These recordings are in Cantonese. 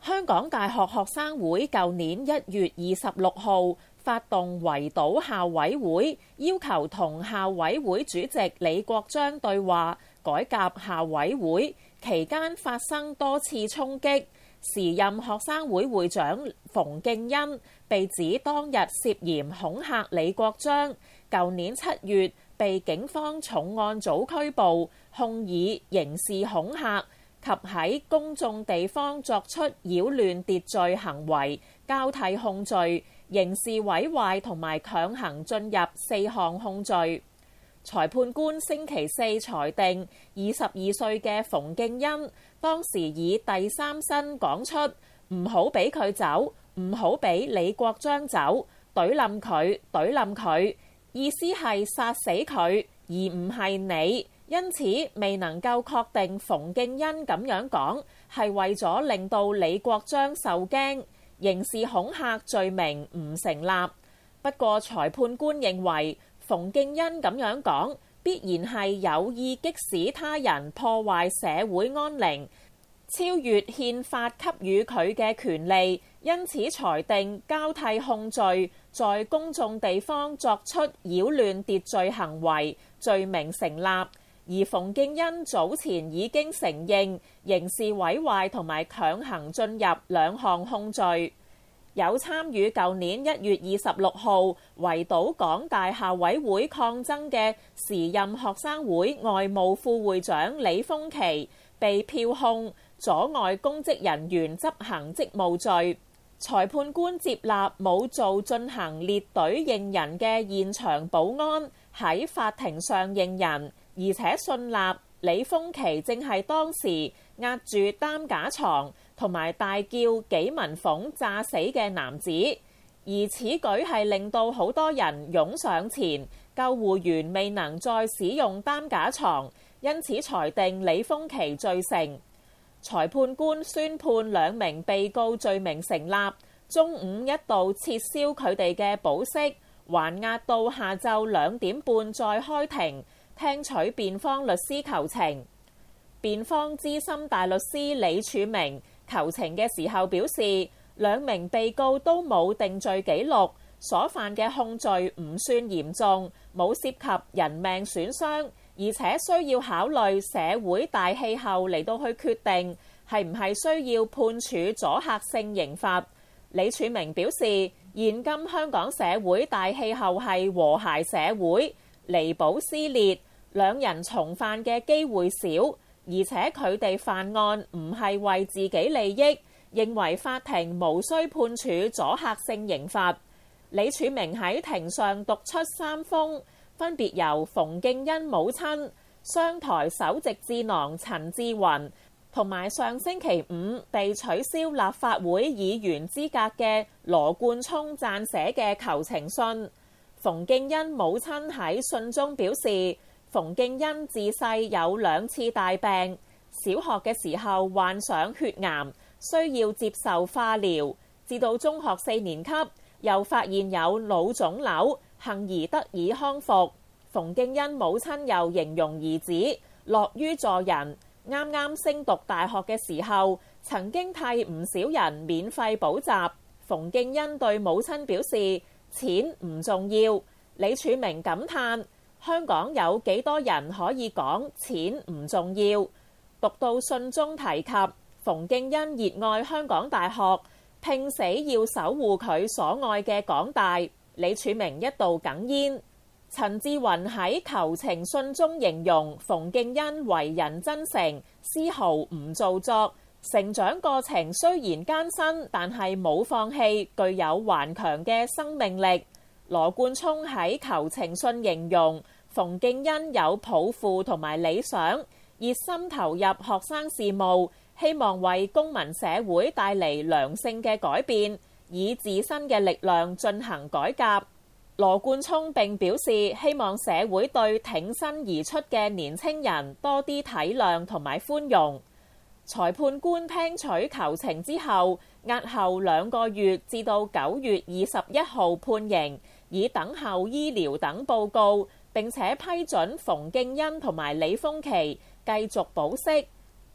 香港大學學生會舊年1月26號發動圍堵校委會，要求同校委會主席李國章對話，改革校委會。期間發生多次衝擊，時任學生會會長馮敬恩被指當日涉嫌恐嚇李國章，舊年7月被警方重案組拘捕，控以刑事恐嚇及喺公眾地方作出擾亂秩序行為交替控罪，刑事毀壞同埋強行進入4項控罪。裁判官星期四裁定22歲嘅馮敬恩當時以第三身講出唔好俾佢走，唔好俾李國章走，懟冧佢，意思係殺死佢，而唔係你。因此未能夠確定馮敬恩咁樣講係為咗令到李國章受驚，刑事恐嚇罪名唔成立。不過裁判官認為馮敬恩咁樣講必然係有意激使他人破壞社會安寧，超越憲法給予佢嘅權利，因此裁定交替控罪，在公眾地方作出擾亂秩序行為罪名成立。而馮敬恩早前已經承認刑事毀壞同埋強行進入2項控罪。有參與舊年1月26號圍堵港大校委會抗爭嘅時任學生會外務副會長李峰琦被票控阻礙公職人員執行職務罪。裁判官接納冇做進行列隊認人嘅現場保安喺法庭上認人，而且信納李峰琦正係當時壓住擔架床同埋大叫紀文鳳詐死嘅男子，而此舉係令到好多人湧上前，救護員未能再使用擔架床，因此裁定李峰琦罪成。裁判官宣判2名被告罪名成立，中午一度撤銷佢哋嘅保釋，還押到下晝2點半再開庭聽取辯方律師求情。辯方資深大律師李柱銘求情嘅時候表示，2名被告都冇定罪記錄，所犯嘅控罪唔算嚴重，冇涉及人命損傷，而且需要考慮社會大氣候嚟到去決定係唔係需要判處阻嚇性刑罰。李柱銘表示，現今香港社會大氣候係和諧社會，彌補撕裂，2人重犯嘅機會少。而且佢哋犯案唔係為自己利益，認為法庭無需判處阻嚇性刑罰。李柱銘喺庭上讀出3封，分別由馮敬恩母親、商台首席智囊陳志雲同埋上星期5被取消立法會議員資格嘅羅冠聰撰寫嘅求情信。馮敬恩母親喺信中表示，馮敬恩自細有2次大病，小學嘅時候患上血癌，需要接受化療，至到中學4年級又發現有腦腫瘤，幸而得以康復。馮敬恩母親又形容兒子樂於助人，啱啱升讀大學嘅時候，曾經替唔少人免費補習。馮敬恩對母親表示，錢唔重要。李柱銘感嘆，香港有幾多人可以講錢唔重要？讀到信中提及馮敬恩熱愛香港大學，拼死要守護佢所愛嘅港大，李柱銘一度哽咽。陳志雲喺求情信中形容馮敬恩為人真誠，絲毫唔做作，成長過程雖然艱辛，但係冇放棄，具有頑強嘅生命力。羅冠聰喺求情信形容馮敬恩有抱負同埋理想，熱心投入學生事務，希望為公民社會帶嚟良性嘅改變，以自身嘅力量進行改革。羅冠聰並表示，希望社會對挺身而出嘅年青人多啲體諒同埋寬容。裁判官聽取求情之後，押後2個月至到9月21號判刑，以等候醫療等報告，並且批准馮敬恩同埋李峰琦繼續保釋。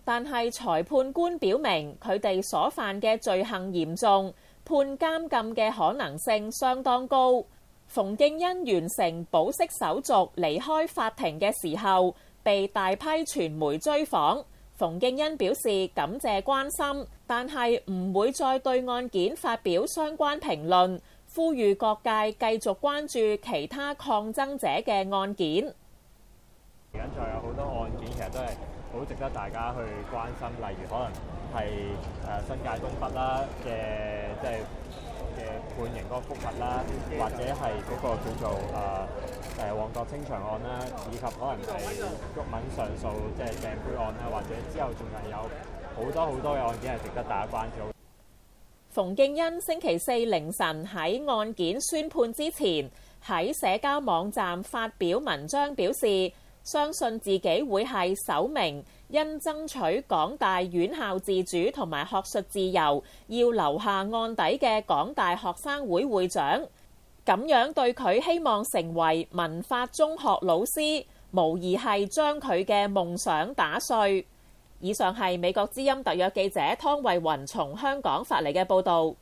但係裁判官表明佢哋所犯嘅罪行嚴重，判監禁嘅可能性相當高。馮敬恩完成保釋手續離開法庭嘅時候，被大批傳媒追訪。馮敬恩表示感謝關心，但係唔會再對案件發表相關評論，呼籲各界繼續關注其他抗爭者嘅案件。 而家仲有好多案件，其實都係好值得大家去關心，例如可能係新界東北啦嘅判刑嗰個覆核啦，或者係嗰個叫做旺角清場案啦，以及可能係毓民上訴即係掟杯案啦，或者之後仲係有好多嘅案件係值得大家關注。 馮敬恩星期四凌晨喺案件宣判之前，喺社交網站發表文章，表示相信自己會係首名因爭取港大院校自主同埋學術自由要留下案底嘅港大學生會會長，咁樣對佢希望成為文法中學老師，無疑係將佢嘅夢想打碎。以上係美國之音特約記者湯慧雲從香港發嚟嘅報導。